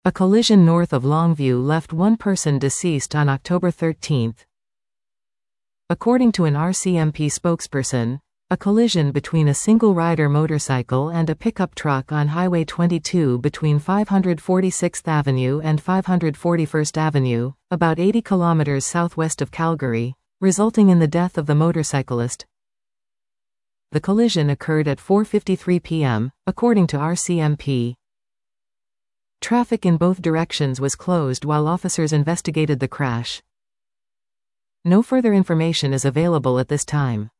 A collision north of Longview left one person deceased on October 13. According to an RCMP spokesperson, a collision between a single-rider motorcycle and a pickup truck on Highway 22 between 546th Avenue and 541st Avenue, about 80 kilometers southwest of Calgary, resulting in the death of the motorcyclist. The collision occurred at 4:53 p.m., according to RCMP. Traffic in both directions was closed while officers investigated the crash. No further information is available at this time.